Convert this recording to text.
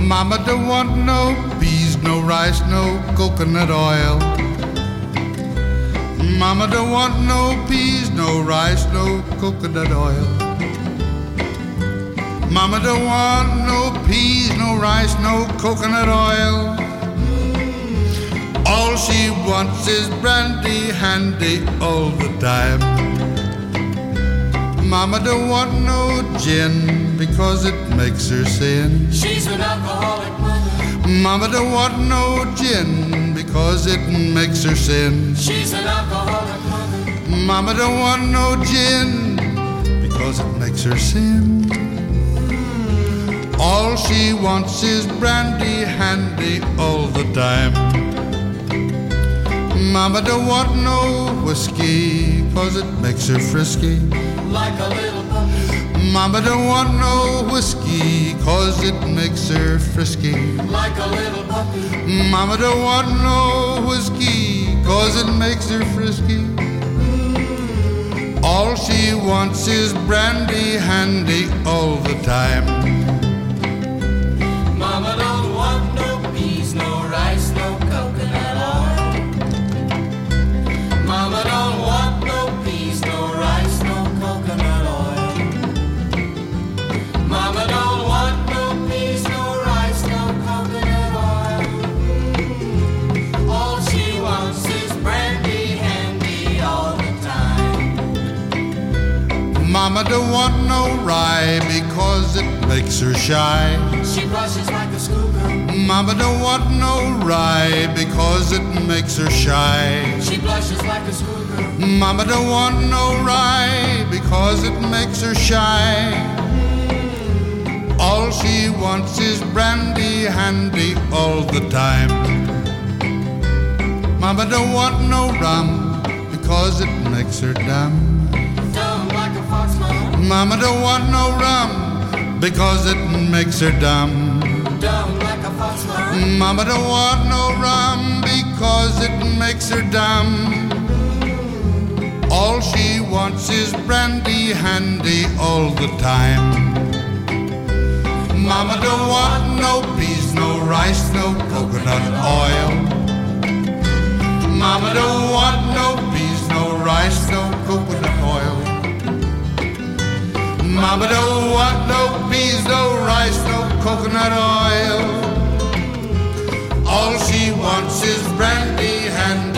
Mama don't want no peas, no rice, no coconut oil. Mama don't want no peas, no rice, no coconut oil. Mama don't want no peas, no rice, no coconut oil. All she wants is brandy handy all the time. Mama don't want no gin because it makes her sin. She's an alcoholic mother. Mama don't want no gin because it makes her sin. She's an alcoholic mother. Mama don't want no gin because it makes her sin. All she wants is brandy handy all the time. Mama don't want no whiskey cause it makes her frisky like a little puppy. Mama don't want no whiskey cause it makes her frisky like a little puppy. Mama don't want no whiskey cause it makes her frisky. All she wants is brandy handy all the time. Mama don't want no peas, no rice, no coconut oil. Mama don't want no peas, no rice, no coconut oil. Mama don't want no peas, no rice, no coconut oil. All she wants is brandy handy all the time. Mama don't want no rye because it makes her shy. She blushes like a schoolgirl. Mama don't want no rye because it makes her shy. She blushes like a schoolgirl. Mama don't want no rye because it makes her shy. All she wants is brandy handy all the time. Mama don't want no rum because it makes her dumb. Dumb like a fox, mama. Mama don't want no rum because it makes her dumb. Dumb like a fox, mama. Mama don't want no rum because it makes her dumb. All she wants is brandy handy all the time. Mama don't want no peas, no rice, no coconut oil. Mama don't want no peas, no rice, no coconut oil. Mama don't want no peas, no rice, no coconut oil. All she wants is brandy handy